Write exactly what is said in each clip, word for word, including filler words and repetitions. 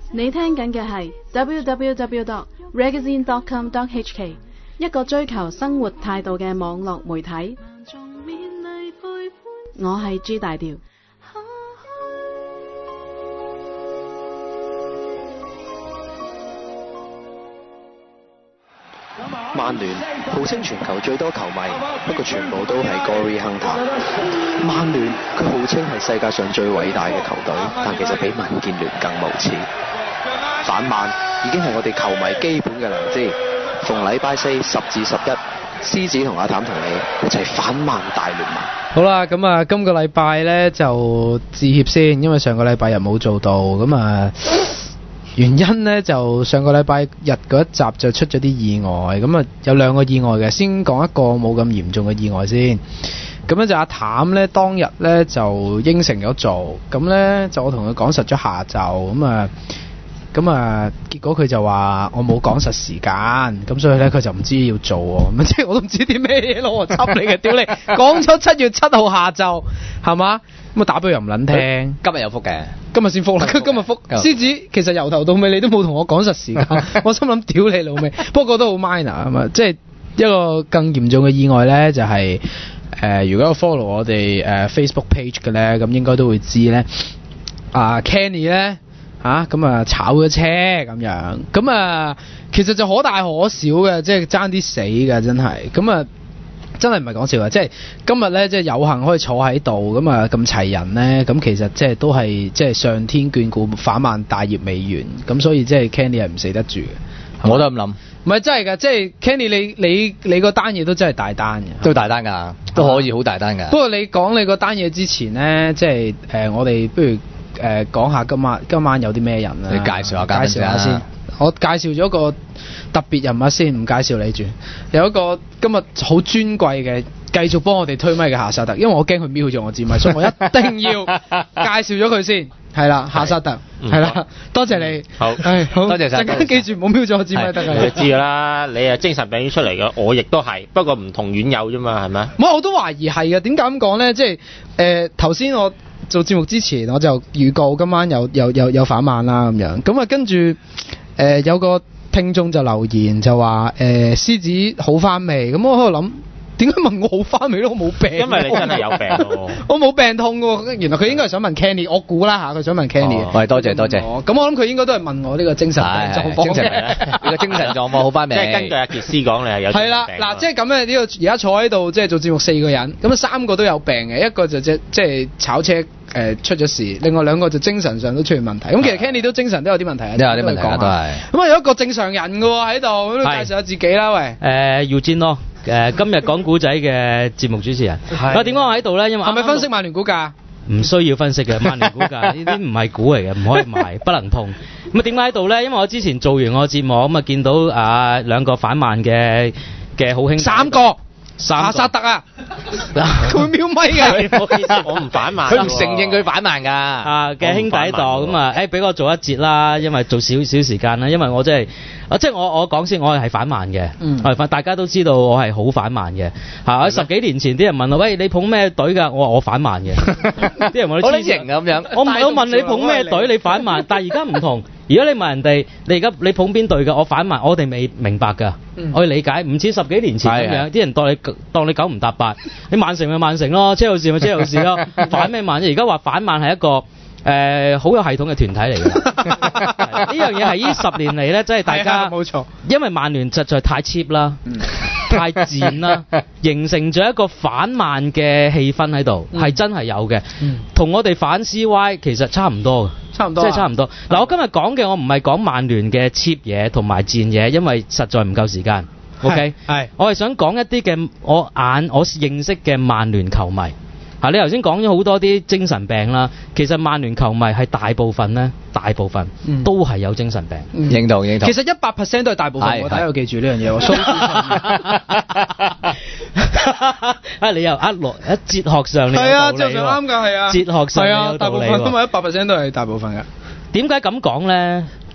你聽緊嘅係 double-u double-u double-u dot ragazine dot com dot h k 一個追求生活態度嘅網絡媒體。我係朱大調。 曼聯號稱全球最多球迷，不過全部都係 Gory Hunter。曼聯佢號稱係世界上最偉大嘅球隊，但其實比民建聯更無恥。反曼已經係我哋球迷基本嘅良知。逢禮拜四十至十一，獅子同阿譚同你一齊反曼大聯盟。 好啦，咁啊，今個禮拜呢就致歉先，因為上個禮拜日冇做到，咁啊。原因呢，就上個禮拜日嗰一集就出咗啲意外，咁啊有兩個意外嘅，先講一個冇咁嚴重嘅意外先。咁咧就阿譚呢，當日呢就應承咗做，咁呢就我同佢講實咗下晝，咁啊咁啊結果佢就話我冇講實時間，咁所以呢，佢就唔知要做喎，咁即係我都唔知啲咩嘢咯，我執你嘅屌你，講咗七月七號下晝係嘛？咁啊打俾佢又唔撚聽， 今日有覆嘅， 今日先覆啦，今日覆。獅子其實由頭到尾你都冇同我講實時間，我心諗屌你老味，不過都好 minor 啊嘛，即係一個更嚴重嘅意外咧，就係、是、誒、呃、如果有 follow 我哋誒、呃、Facebook page 嘅咧，咁應該都會知咧，啊 Kenny 咧嚇咁啊炒咗車咁樣，咁啊其實就可大可小嘅，即係爭啲死嘅真係，咁啊。真係唔係講笑啊！即係今日咧，即係有幸可以坐喺度咁啊，咁齊人咧，咁其實即係都係即係上天眷顧，反曼大業未完，咁所以即係 Kenny 係唔死得住嘅。 我都咁諗。 唔係真係㗎，即係 Kenny 你你你個單嘢都真係大單嘅。 都大單㗎，都可以好大單㗎。 不過你講你個單嘢之前咧，即係誒、呃、我哋不如誒、呃、講下今晚今晚有啲咩人啦。 你介紹下， 介紹下先。我介紹咗個特別人物先，唔介紹你住。有一個今日好尊貴嘅，繼續幫我哋推咪嘅夏薩特，因為我驚佢瞄咗我支咪，所以我一定要介紹咗佢先。係啦，夏薩特，係啦，多謝你。好，係好，多謝晒。陣間記住唔好瞄咗我支咪得㗎。 你知㗎啦，你係精神病院出嚟嘅，我亦都係，不過唔同院友啫嘛，係咪？ 唔係，我都懷疑係嘅。點解咁講咧？即係誒頭先我做節目之前，我就預告今晚有有有有反曼啦咁樣。咁啊跟住。誒、呃、有個聽眾就留言就話誒獅子好翻未？咁我喺度諗點解問我好翻未咯？我冇病， 因為你真係有病咯。 我冇病痛喎，原來佢應該係想問 Kenny， 我估啦嚇，佢想問 Kenny。 喂、哦，多謝多謝。 咁我諗佢應該都係問我呢個精神病狀況。 精神你個精神狀況好翻未？ 即係根據阿傑斯講，你係有精神病。係啦， 嗱，即係咁咧，呢個而家坐喺度即係做節目四個人，咁啊三個都有病嘅，一個就即即係炒車。誒、呃、出咗事，另外兩個就精神上都出現問題。咁其實 Kenny 都精神都有啲問題啊， 都有啲問題啊，都係。咁啊有一個正常人嘅喎喺度，咁都介紹下自己啦，喂。 誒要戰咯，誒今日講古仔嘅節目主持人。啊點解我喺度咧？因為係咪分析曼聯股價？ 唔需要分析嘅，曼聯股價呢啲唔係股嚟嘅，唔可以買，不能碰。咁啊點解喺度咧？因為我之前做完我節目，咁啊見到啊兩個反曼嘅嘅好兄弟。 三個。夏薩特啊，佢瞄咪㗎， 我唔反曼， 佢唔承認佢反曼㗎。 啊嘅兄弟喺度，咁啊，誒俾我做一節啦，因為做少少時間啦，因為我真係，啊即係我我講先，我係反曼嘅，嗯，係反，大家都知道我係好反曼嘅，嚇喺十幾年前啲人問我，喂你捧咩隊㗎？我話我反曼嘅，啲人問我黐型咁樣，我唔係我問你捧咩隊，你反曼，但係而家唔同。如果你問人哋，你而家你捧邊隊㗎？我反曼，我哋未明白㗎，嗯、我要理解，唔似十幾年前咁樣，啲人當你當你九唔搭八，你曼城咪曼城咯，車路士咪車路士咯，反咩曼啫？而家話反曼係一個誒好、呃、有系統嘅團體嚟嘅，呢樣嘢係呢十年嚟咧，真係大家冇錯，因為曼聯實在太 cheap 啦，嗯、太賤啦，形成咗一個反曼嘅氣氛喺度，係、嗯、真係有嘅，同、嗯、我哋反 C Y 其實差唔多嘅。差唔多、啊，即係差唔多。嗱、啊，我今日講嘅我唔係講曼聯嘅 cheap 嘢同埋賤嘢，因為實在唔夠時間。OK，係，我係想講一啲嘅我眼我認識嘅曼聯球迷。嚇、啊，你頭先講咗好多啲精神病啦，其實曼聯球迷係大部分咧，大部分都係有精神病。 嗯、認同認同。 其實一百 percent 都係大部分，我睇要記住呢樣嘢喎。數字上啊，你又一落喺哲學上你有道理喎。係啊，哲學上啱㗎，係啊。哲學上你有道理喎。 係啊，大部分因為一百 percent 都係大部分㗎。 點解咁講咧？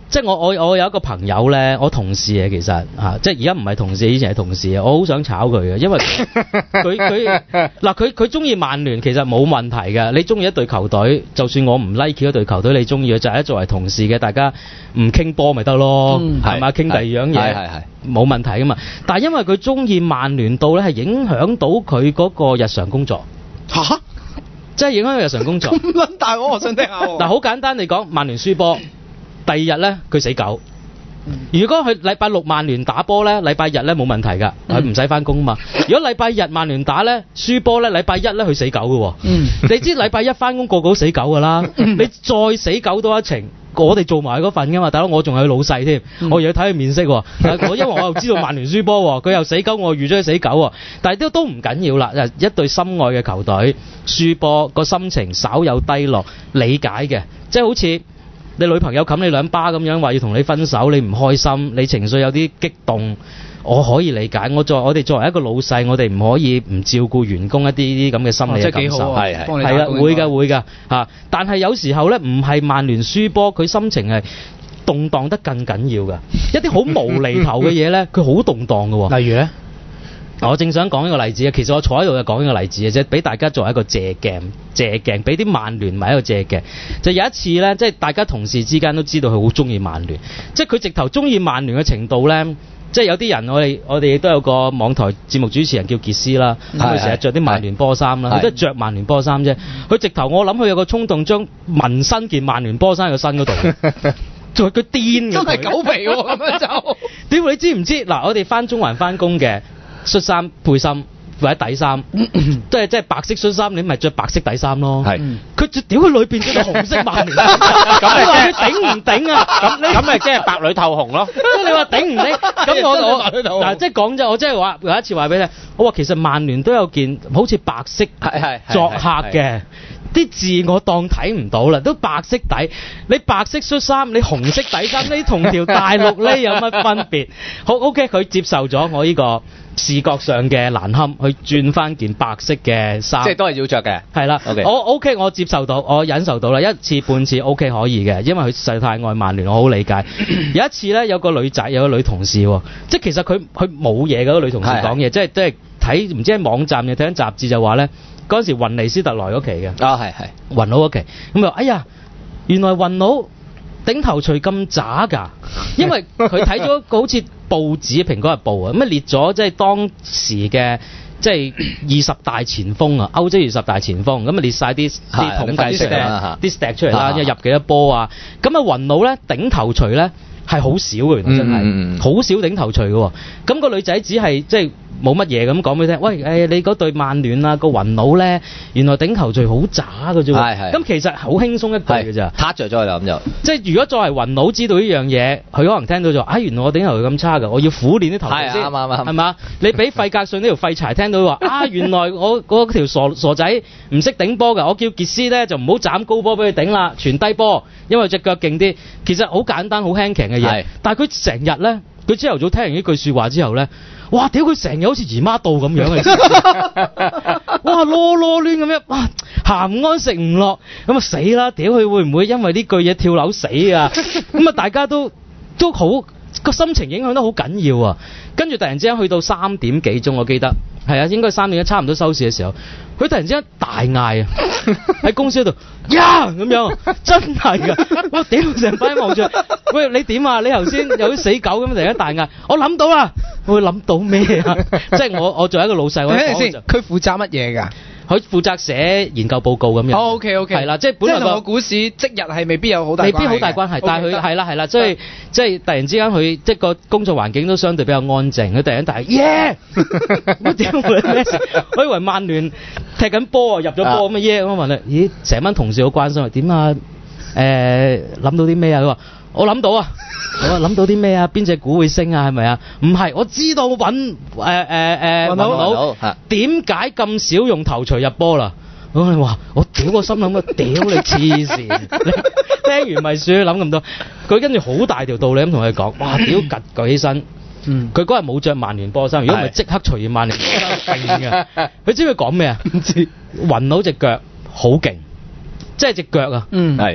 即係我我我有一個朋友咧，我同事嘅其實嚇、啊，即係而家唔係同事，以前係同事啊，我好想炒佢嘅，因為佢佢嗱佢佢中意曼聯其實冇問題嘅，你中意一隊球隊，就算我唔 like 嗰隊球隊，你中意嘅就係、是、作為同事嘅，大家唔傾波咪得咯，係嘛、嗯？傾第二樣嘢，係係冇問題噶嘛。但係因為佢中意曼聯到咧，係影響到佢嗰個日常工作嚇。哈即係影響佢日常工作。咁撚大我，我想聽下喎。嗱，好簡單嚟講，曼聯輸波，第二日咧佢死狗。如果佢禮拜六曼聯打波咧，禮拜日咧冇問題㗎，佢唔使翻工嘛。如果禮拜日曼聯打咧輸波咧，禮拜一咧佢死狗㗎喎。嗯。你知禮拜一翻工個個都死狗㗎啦，你再死狗多一程。我哋做埋嗰份㗎嘛，大佬我仲係佢老細添，嗯、我又要睇佢面色喎。我因為我又知道曼聯輸波喎，佢又死狗，我預咗佢死狗喎。但係都都唔緊要啦，一隊心愛嘅球隊輸波，個心情稍有低落，理解嘅。即係好似你女朋友冚你兩巴咁樣，話要同你分手，你唔開心，你情緒有啲激動。我可以理解，我作我哋作為一個老細，我哋唔可以唔照顧員工一啲啲咁嘅心理嘅感受，係係係啊，會㗎會㗎嚇。但係有時候咧，唔係曼聯輸波，佢心情係動盪得更緊要㗎。一啲好無厘頭嘅嘢咧，佢好動盪㗎喎。例如咧，我正想講一個例子啊。其實我坐喺度就講一個例子嘅啫，俾大家作為一個借鏡，借鏡俾啲曼聯迷一個借鏡。就有一次咧，即係大家同事之間都知道佢好中意曼聯，即係佢直頭中意曼聯嘅程度咧。即係有啲人，我哋我哋亦都有個網台節目主持人叫傑斯啦，佢成日着啲曼聯波衫啦，佢都係着曼聯波衫啫。佢直頭我諗佢有個衝動將紋身件曼聯波衫喺個身嗰度，仲係佢癲嘅，真係狗皮喎咁樣就。屌你知唔知？嗱，我哋翻中環翻工嘅恤衫背心或者底衫，都係即係白色恤衫，你咪着白色底衫咯。係，佢著屌佢裏邊著紅色曼聯，咁你話佢頂唔頂啊？咁你咁咪即係白裏透紅咯。即係你話頂唔頂？咁我我嗱，即係講真，我即係話有一次話俾你，我話其實曼聯都有件好似白色作客嘅。啲字我當睇唔到啦，都白色底，你白色恤衫，你紅色底衫，你同條大陸呢有乜分別？好 OK， 佢接受咗我呢個視覺上嘅難堪，去轉翻件白色嘅衫，即係都係要着嘅。係啦，我 OK， 我接受到，我忍受到啦，一次半次 OK 可以嘅，因為佢實在太愛曼聯，我好理解。有一次呢，有個女仔，有個女同事喎，即係其實佢佢冇嘢嘅，嗰個女同事講嘢，即係即係睇唔知喺網站嘅睇緊雜誌就話呢。嗰陣時雲尼斯特萊嗰期嘅，啊係係雲佬嗰期，咁就哎呀，原來雲佬頂頭鎚咁渣㗎，因為佢睇咗個好似報紙《蘋果日報》啊，咁啊列咗即係當時嘅即係二十大前鋒啊，歐洲二十大前鋒，咁啊列晒啲啲統計出嚟，啲 stat 出嚟啦，即係入幾多波啊，咁啊雲佬咧頂頭鎚咧係好少嘅，原來真係好少頂頭鎚嘅喎，咁個女仔只係即係。冇乜嘢咁講俾你聽，喂誒、哎，你嗰隊曼聯啊個雲佬咧，原來頂頭鎚好渣嘅啫喎，係係，咁其實好輕鬆一句嘅咋，撻着咗啦咁就，即係如果作為雲佬知道呢樣嘢，佢可能聽到就，啊原來我頂頭鎚咁差㗎，我要苦練啲頭鎚先，啱啱啱，係嘛？你俾費格遜呢條廢柴聽到話，啊原來我嗰條傻傻仔唔識頂波㗎，我叫傑斯咧就唔好斬高波俾佢頂啦，傳低波，因為隻腳勁啲，其實好簡單好輕騎嘅嘢，但係佢成日咧，佢朝頭早聽完呢句説話之後咧。哇！屌佢成日好似姨媽度咁樣嘅，哇囉囉攣咁樣，哇行唔安食唔落，咁啊死啦！屌佢會唔會因為呢句嘢跳樓死啊？咁啊大家都都好個心情影響得好緊要啊！跟住突然之間去到三點幾鐘，我記得係啊，應該三點幾差唔多收視嘅時候，佢突然之間大嗌啊！喺公司度呀咁樣，真係㗎！我屌成班望住，喂你點啊？你頭先有啲死狗咁突然間大嗌，我諗到啦！我會諗到咩啊？即係我我作為一個老細，我講先，佢負責乜嘢㗎？佢負責寫研究報告咁樣。哦 OK OK，係啦，即係本來個股市即日係未必有好大關係，未必好大關係，但係佢係啦係啦，所以即係突然之間佢即係個工作環境都相對比較安靜，佢突然間大嗌耶！我屌佢咩事？我以為曼聯踢緊波啊，入咗波咁嘅耶！我問佢，咦，成班同事好關心啊，點啊？誒諗到啲咩啊？佢話我諗到啊。我諗到啲咩啊？邊隻股會升啊？係咪啊？唔係，我知道揾誒誒誒雲佬點解咁少用頭鎚入波啦？我話我屌個心諗啊，屌你黐線！聽完咪算，諗咁多。佢跟住好大條道理咁同佢講，哇！屌趌舉起身，佢嗰日冇着曼聯波衫，如果唔係即刻除完曼聯波衫勁嘅。佢知佢講咩啊？唔知雲佬隻腳好勁，即係隻腳啊！嗯，係一。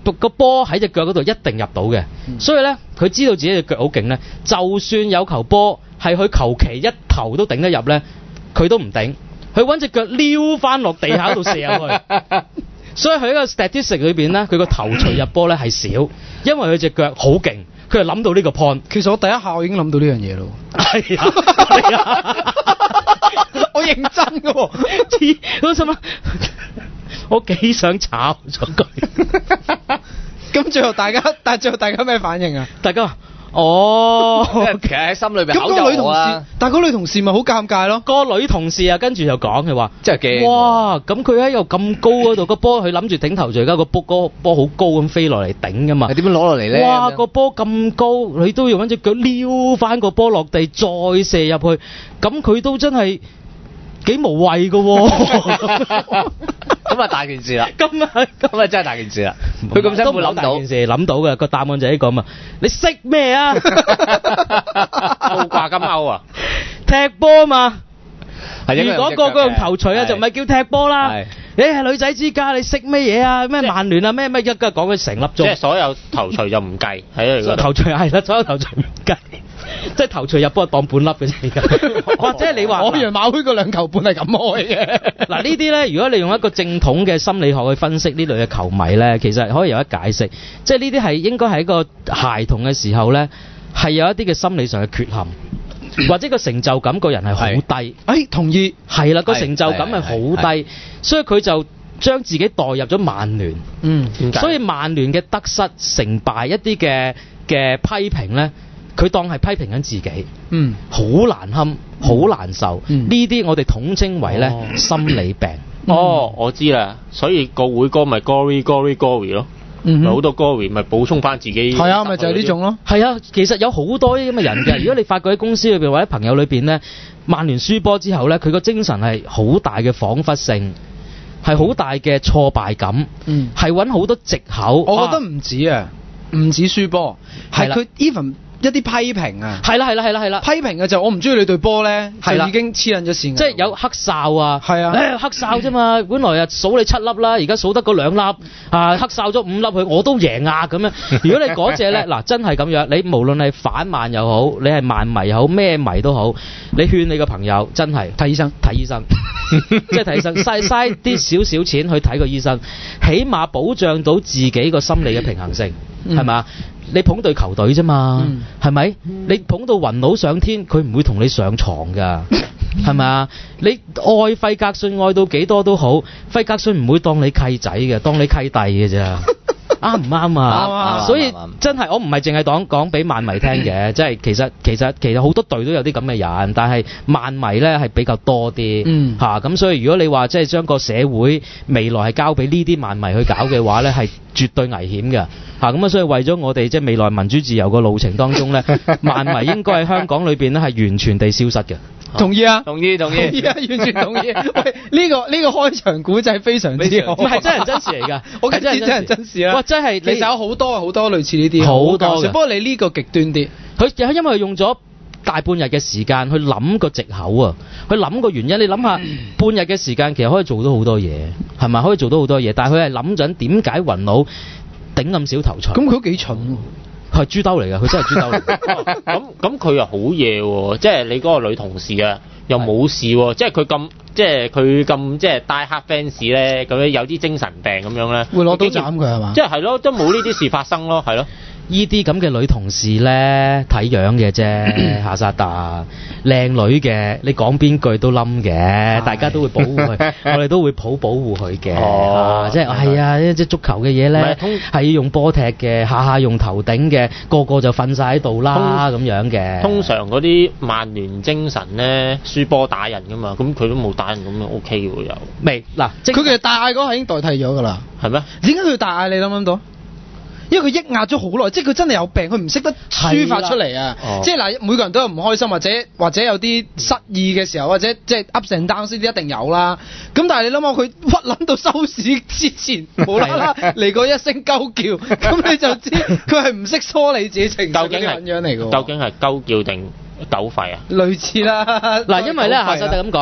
個波喺隻腳嗰度一定入到嘅， 嗯、 所以咧佢知道自己隻腳好勁咧，就算有球波係佢求其一頭都頂得入咧，佢都唔頂，佢揾隻腳撩翻落地下度射入去。所以佢喺個 statistic 裏邊咧，佢個頭槌入波咧係少，因為佢隻腳好勁，佢係諗到呢個 point。 其實我第一下我已經諗到呢樣嘢咯。 係啊，係啊， 我認真嘅喎， 黐我心諗，我幾想炒咗佢。 咁最後大家，但係最後大家咩反應啊？ 大家話哦， 其實喺心裏邊咁口個女同事就啊，， 但係嗰女同事咪好尷尬咯。 個女同事啊，跟住就講佢話， 真係驚。 哇！咁佢喺度咁高嗰度，個波佢諗住頂頭鎚，而家個波個波好高咁飛落嚟頂噶嘛。 係點樣攞落嚟咧？ 哇！個波咁高，你都要揾隻腳撩翻個波落地，再射入去，咁佢都真係幾無謂噶喎。 咁啊大件事啦， 咁啊， 咁啊真係大件事啦。佢咁辛苦諗到大件，事諗到嘅個答案就係呢個嘛。你識咩啊？ 高掛金鈎啊！ 踢波嘛。 係應該如果個個用頭槌啊，就唔係叫踢波啦。 係你係女仔之家，你識咩嘢啊？咩曼聯啊？咩咩一家講佢成粒即係鐘。 所有頭槌就唔計喺你嗰度。 頭槌係啦，所有頭槌唔計，即係頭槌入波當半粒嘅啫。或者你話我以為馬會嗰兩球半係咁開嘅。 嗱呢啲咧，如果你用一個正統嘅心理學去分析呢類嘅球迷咧，其實可以有得解釋。即係呢啲係應該喺一個孩童嘅時候咧，係有一啲嘅心理上嘅缺陷。或者個成就感個人係好低， 誒同意， 係啦，個成就感係好低，所以佢就將自己代入咗曼聯， 嗯， 所以曼聯嘅得失成敗一啲嘅嘅批評咧，佢當係批評緊自己， 嗯， 好難堪，好難受， 嗯呢啲我哋統稱為咧哦心理病。 哦，我知啦，所以個會歌咪 Gory Gory Gory 咯。 嗯咪好多 Gory 咪補充翻自己。 係啊，咪就係呢種咯。 係啊，其實有好多呢啲咁嘅人嘅。如果你發覺喺公司裏邊或者朋友裏邊咧，曼聯輸波之後咧，佢個精神係好大嘅恍惚性，係好大嘅挫敗感， 嗯， 係揾好多藉口。 我覺得唔止啊，唔止輸波，係佢 even 一啲批評啊。 係啦係啦係啦係啦， 批評嘅就我唔中意你對波咧，就係啦已經黐撚咗線。 即係有黑哨啊， 係啊誒黑哨啫嘛，本來啊數你七粒啦，而家數得嗰兩粒啊，黑哨咗五粒佢，我都贏啊咁樣。如果你嗰隻咧，嗱真係咁樣，你無論係反曼又好，你係曼迷又好，咩迷都好，你勸你個朋友真係睇醫生， 睇醫生，即係睇醫生，嘥嘥啲少少錢去睇個醫生，起碼保障到自己個心理嘅平衡性，係咪？你捧隊球隊啫嘛，係咪？你捧到雲佬上天，佢唔會同你上床㗎，係咪啊？你愛費格遜愛到幾多都好，費格遜唔會當你契仔嘅，當你契弟嘅咋。啱唔啱啊？所以真係我唔係淨係講講俾曼迷聽嘅，即係其實其實其實好多隊都有啲咁嘅人，但係曼迷咧係比較多啲， 嗯嚇咁、所以如果你話即係將個社會未來係交俾呢啲曼迷去搞嘅話咧，係絕對危險嘅嚇咁啊！所以為咗我哋即係未來民主自由個路程當中咧，曼迷應該喺香港裏邊咧係完全地消失嘅。 同意啊， 同意同意， 同意啊，完全同意。喂，呢個呢個開場古仔非常之好， 唔係真人真事嚟㗎， 我梗係知真人真事啦。 哇！真係其實有好多好多類似呢啲， 好多嘅。 搞笑不過你呢個極端啲， 佢因為佢用咗大半日嘅時間去諗個藉口啊，去諗個原因。你諗下，半日嘅時間其實可以做到好多嘢，係咪？可以做到好多嘢，但係佢係諗緊點解雲佬頂咁少頭槌。 咁佢都幾蠢喎。 係豬兜嚟㗎，佢真係豬兜嚟㗎。 咁咁佢又好嘢喎，即係你嗰個女同事啊，又冇事喎，即係佢咁，即係佢咁即係 die hard fans 咧，咁樣有啲精神病咁樣咧， 會攞刀斬佢係嘛？ 即係係咯，都冇呢啲事發生咯，係咯。 呢啲咁嘅女同事咧，睇樣嘅啫，夏薩達靚女嘅，你講邊句都冧嘅，大家都會保護佢，我哋都會抱保護佢嘅， 哦啊即係係啊，即係足球嘅嘢咧，係要用波踢嘅，下下用頭頂嘅，個個就瞓晒喺度啦咁樣嘅。 通常嗰啲曼聯精神咧，輸波打人噶嘛，咁佢都冇打人咁樣 O K 喎又。 未嗱， 佢其實大嗌嗰下已經代替咗㗎啦。 係咩？ 點解佢大嗌？你諗唔諗到？因為佢抑壓咗好耐，即係佢真係有病，佢唔識得抒發出嚟啊！ 哦、 即係嗱，每個人都有唔開心，或者或者有啲失意嘅時候，或者即係 ups and downs 呢啲一定有啦。咁但係你諗下，佢屈撚到收市之前，無啦啦嚟過一聲鳩叫，咁你就知佢係唔識梳理自己情緒嘅樣嚟㗎。 究竟係鳩叫定狗吠啊？ 類似啦。 嗱，因為咧，夏薩特咁講。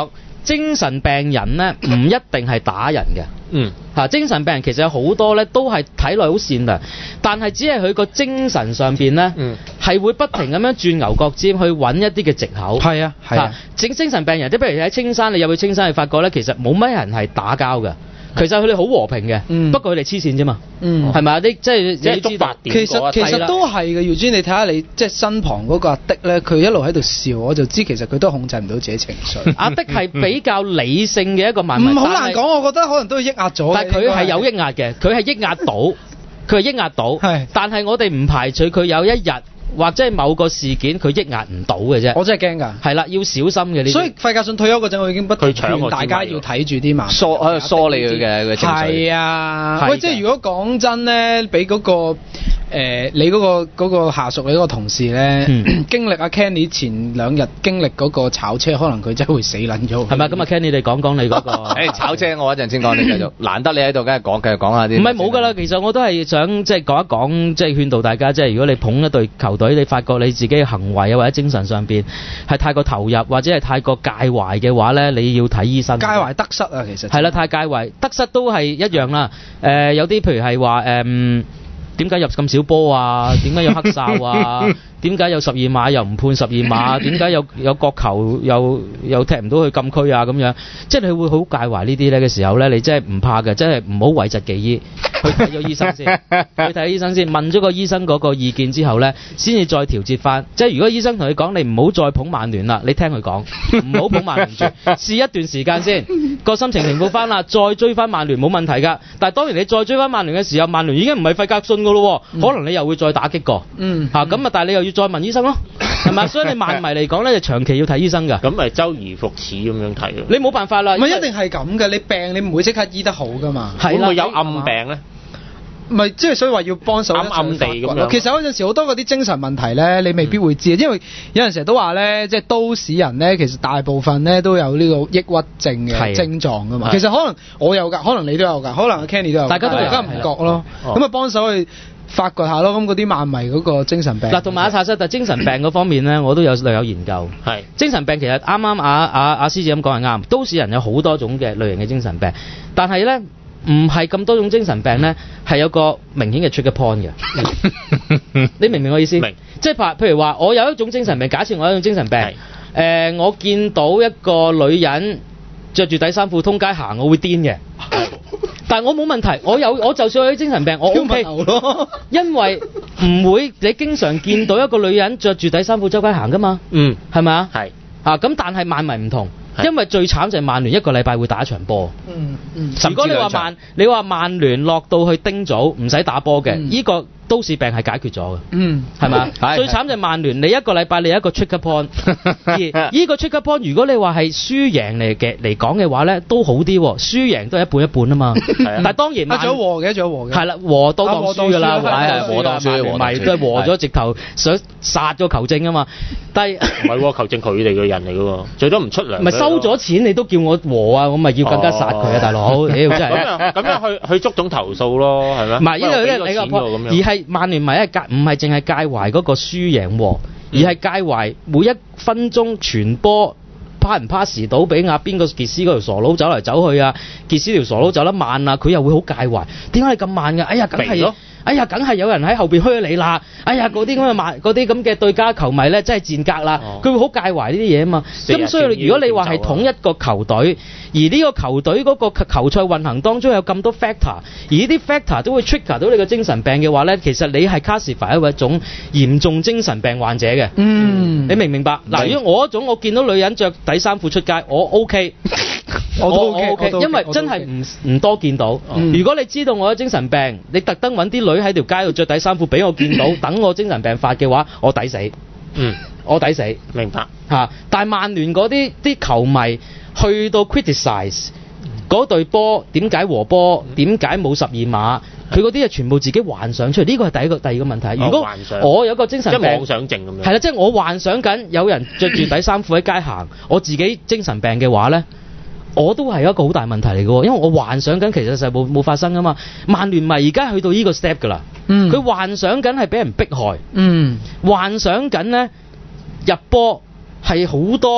精神病人咧唔一定係打人嘅。 嗯， 嚇，精神病人其實有好多咧都係體內好善良，但係只係佢個精神上邊咧係會不停咁樣轉牛角尖去揾一啲嘅藉口。 係啊，係啊。 整精神病人，即係譬如喺青山，你入去青山，你發覺咧其實冇乜人係打交嘅。其實佢哋好和平嘅， 嗯、 不過佢哋黐線啫嘛， 嗯， 係咪啊？啲即係即係觸發點。 其實其實都係嘅，姚尊，你睇下你即係身旁嗰個阿的咧，佢一路喺度笑，我就知其實佢都控制唔到自己情緒。 阿的係比較理性嘅一個慢慢。 唔好難講，我覺得可能都抑壓咗。 但係佢係有抑壓嘅，佢係抑壓到，佢係抑壓到。 係， 但係我哋唔排除佢有一日。或者係某個事件佢抑壓唔到嘅啫， 我真係驚㗎。 係啦，要小心嘅呢。所以費格遜退休嗰陣，我已經不斷勸大家要睇住啲慢疏喺度疏理佢嘅嘅情緒。 係啊，喂，即係如果講真咧，俾嗰個誒你嗰個嗰個下屬，你嗰個同事咧，經歷阿 Kenny 前兩日經歷嗰個炒車，可能佢真係會死撚咗。 係咪？咁啊 Kenny 你講講你嗰個。 誒炒車我一陣先講，你繼續。難得你喺度，梗係講，繼續講下啲。 唔係冇㗎啦，其實我都係想即係講一講，即係勸導大家，即係如果你捧一隊球隊，你發覺你自己嘅行為啊或者精神上邊係太過投入或者係太過介懷嘅話咧，你要睇醫生。 介懷得失啊，其實係啦，太介懷得失都係一樣啦。誒、呃、有啲譬如係話誒點解入咁少波啊？點解有黑哨啊？點解有十二碼又唔判十二碼？點解有有角球又又踢唔到去禁區啊？咁樣即係你會好介懷呢啲咧嘅時候咧，你真係唔怕嘅，真係唔好諱疾忌醫，去睇咗醫生先，去睇醫生先，問咗個醫生嗰個意見之後咧，先至再調節翻。即係如果醫生同你講你唔好再捧曼聯啦，你聽佢講，唔好捧曼聯住，試一段時間先，個心情平復翻啦，再追翻曼聯冇問題㗎。但係當然你再追翻曼聯嘅時候，曼聯已經唔係費格遜㗎咯，嗯、可能你又會再打擊過。嗯，嚇咁啊！但係你又要再問醫生咯，係咪？所以你曼迷嚟講咧，就長期要睇醫生㗎。 咁咪周而復始咁樣睇咯。 你冇辦法啦。 唔係一定係咁嘅，你病你唔會即刻醫得好㗎嘛。 會唔會有暗病咧？ 唔係，即係所以話要幫手暗暗地咁樣。 其實有陣時好多嗰啲精神問題咧，你未必會知，嗯、因為有陣時都話咧，即係都市人咧，其實大部分咧都有呢個抑鬱症嘅症狀㗎嘛。其實可能我有㗎，可能你都有㗎，可能 Kenny 都有，大家都而家唔覺咯。咁啊幫手去發掘下咯，咁嗰啲漫迷嗰個精神病。嗱， 同埋阿查實特精神病嗰方面咧，我都有略有研究。係精神病其實啱啱阿阿阿師姐咁講係啱，都市人有好多種嘅類型嘅精神病，但係咧。唔係咁多種精神病咧，係有個明顯嘅 trigger point 嘅。你明唔明我意思？明。即係譬譬如話，我有一種精神病，假設我有一種精神病，誒、呃，我見到一個女人着住底衫褲通街行，我會癲嘅。但係我冇問題，我有我就算有啲精神病，我 OK 咯，因為唔會你經常見到一個女人着住底衫褲周街行噶嘛。嗯，係咪啊？係。啊，咁但係曼迷唔同。因為最慘就係曼聯一個禮拜會打一場波。嗯嗯。如果你話曼，你話曼聯落到去丁組唔使打波嘅，呢個都市病係解決咗嘅。嗯。係咪？最慘就係曼聯，你一個禮拜你有一個 trigger point， 而呢個 trigger point 如果你話係輸贏嚟嘅嚟講嘅話咧，都好啲，輸贏都係一半一半啊嘛。係啊。但係當然曼。仲有和嘅，仲有和嘅。係啦，和都當輸㗎啦，係和當輸，唔係都係和咗直頭想殺咗球證啊嘛。但係唔係喎，球證佢哋嘅人嚟㗎喎，最多唔出糧。收咗錢你都叫我和啊，我咪要更加殺佢啊，大佬！屌真係咁樣咁樣去去足總投訴咯，係咪？唔係，因為咧你個 point，而係曼聯唔係一介唔係淨係介懷嗰個輸贏和，而係介懷每一分鐘傳波 pass 唔 pass 到俾阿邊個傑斯嗰條傻佬走嚟走去啊，傑斯條傻佬走得慢啊，佢又會好介懷。點解你咁慢㗎？哎呀，梗係。哎呀，梗係有人喺後邊噓你啦！哎呀，嗰啲咁嘅曼，嗰啲咁嘅對家球迷咧，真係賤格啦！佢、哦、會好介懷呢啲嘢啊嘛。咁所以如果你話係統一個球隊，而呢個球隊嗰個球賽運行當中有咁多 factor， 而呢啲 factor 都會 trigger 到你個精神病嘅話咧，其實你係 classify 一種嚴重精神病患者嘅。嗯，你明唔明白？嗱，如果我一種我見到女人着底衫褲出街，我 OK。我都 OK，, 我 OK 因為真係唔唔多見到、嗯。如果你知道我有精神病，你特登揾啲女喺條街度着底衫褲俾我見到，等我精神病發嘅話，我抵死。嗯，我抵死。明白嚇、啊。但係曼聯嗰啲啲球迷去到 criticize 嗰隊波點解和波，點解冇十二碼，佢嗰啲係全部自己幻想出嚟。呢個係第一個第二個問題。如果我有個精神病，即係妄想症咁樣。係啦，即係我幻想緊有人着住底衫褲喺街行，我自己精神病嘅話咧。我都係一個好大問題嚟嘅，因為我幻想緊其實就冇冇發生噶嘛。曼聯咪而家去到呢個 step 噶啦，佢、嗯、幻想緊係俾人迫害，嗯、幻想緊咧入波係好多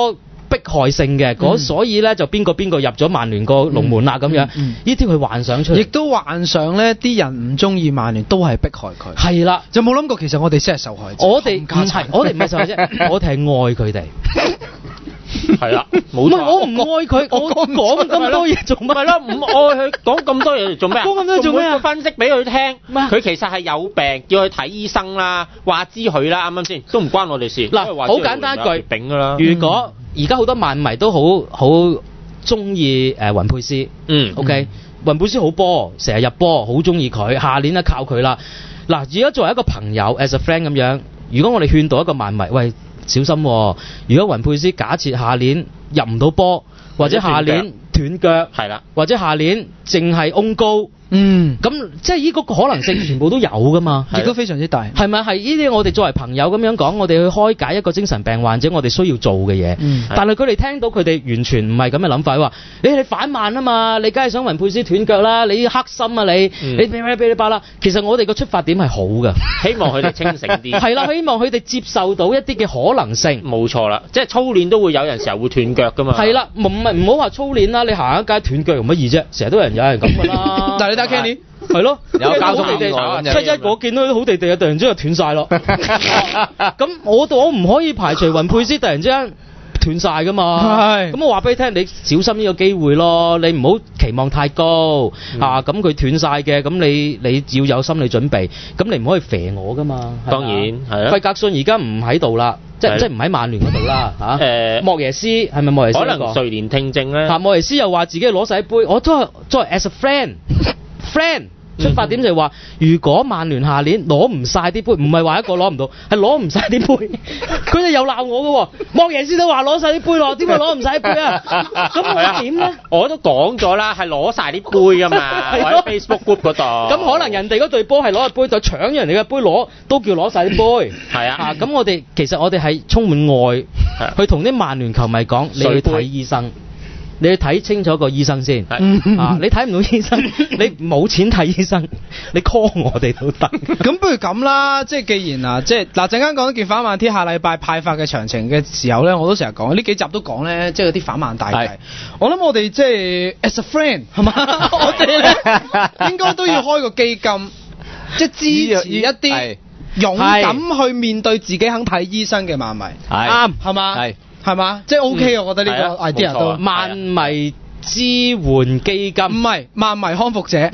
迫害性嘅，嗰、 嗯、 所以咧就邊個邊個入咗曼聯個龍門啦咁樣，呢啲佢幻想出嚟， 亦都幻想咧啲人唔中意曼聯都係迫害佢。 係啦， 就冇諗過其實我哋先係受害者。 我哋唔係，我哋唔係受害者，我哋係愛佢哋。 係啦，冇唔係我唔愛佢，我講咁多嘢做乜？ 係咯，唔愛佢講咁多嘢做咩？ 講咁多做咩啊？ 分析俾佢聽，佢其實係有病，叫佢睇醫生啦，話知佢啦，啱唔啱先？都唔關我哋事。 嗱，好簡單一句， 頂㗎啦。 如果而家好多曼迷都好好中意誒雲佩斯， 嗯 ，OK，雲佩斯好波，成日入波，好中意佢，下年咧靠佢啦。嗱，而家作為一個朋友 as a friend 咁樣，如果我哋勸導一個曼迷，喂，小心喎，如果雲佩斯假設下年入唔到波，或者下年斷腳， 係啦， 或者下年淨係翁高。 嗯， 咁即係呢個可能性全部都有噶嘛， 亦都非常之大。 係咪？係呢啲我哋作為朋友咁樣講，我哋去開解一個精神病患者，我哋需要做嘅嘢。 嗯， 但係佢哋聽到佢哋完全唔係咁嘅諗法，話你你反慢啊嘛，你梗係想雲佩斯斷腳啦，你黑心啊你， 嗯、 你俾俾你巴啦。其實我哋個出發點係好嘅， 希望佢哋清醒啲。 係啦，希望佢哋接受到一啲嘅可能性。 冇錯啦，即係操練都會有人時候會斷腳噶嘛。 係啦，唔係唔好話操練啦，你行一街斷腳容乜易啫？成日都有人有人咁噶啦。 但係你睇 Kenny。 係咯， 有交通意外， 七一我見到佢好地地啊，突然之間斷晒咯。咁我我唔可以排除雲佩斯突然之間斷晒噶嘛。咁我話俾你聽，你小心呢個機會咯，你唔好期望太高、嗯、啊。咁佢斷晒嘅，咁你你要有心理準備。咁你唔可以肥我噶嘛。 當然係啊。 費格遜而家唔喺度啦，即即唔喺曼聯嗰度啦嚇。誒，莫耶斯係咪莫耶斯？ 可能垂簾聽政咧。嚇， 莫耶斯又話自己攞晒杯，我都係作為 as a friend，friend。出發點就係話，如果曼聯下年攞唔晒啲杯，唔係話一個攞唔到，係攞唔晒啲杯，佢哋又鬧我嘅喎。莫耶斯都話攞晒啲杯咯，點解攞唔晒杯啊？咁我點咧？ 我都講咗啦，係攞晒啲杯㗎嘛，喺 Facebook group 嗰度。 咁可能人哋嗰隊波係攞個杯，就搶人哋嘅杯攞，都叫攞晒啲杯。係啊，咁我哋其實我哋係充滿愛，去同啲曼聯球迷講，你去睇醫生。你去睇清楚個醫生先，啊！你睇唔到醫生，你冇錢睇醫生，你 call 我哋都得。 咁不如咁啦，即係既然啊，即係嗱陣間講件反曼 T 下禮拜派發嘅詳情嘅時候咧，我都成日講，呢幾集都講咧，即係嗰啲反曼大計。我諗我哋即係 as a friend 係嘛，我哋咧應該都要開個基金，即係支持一啲勇敢去面對自己肯睇醫生嘅曼迷。啱係嘛？係。係嘛？即係 OK，我覺得呢個 idea 都曼迷支援基金， 唔係曼迷康復者，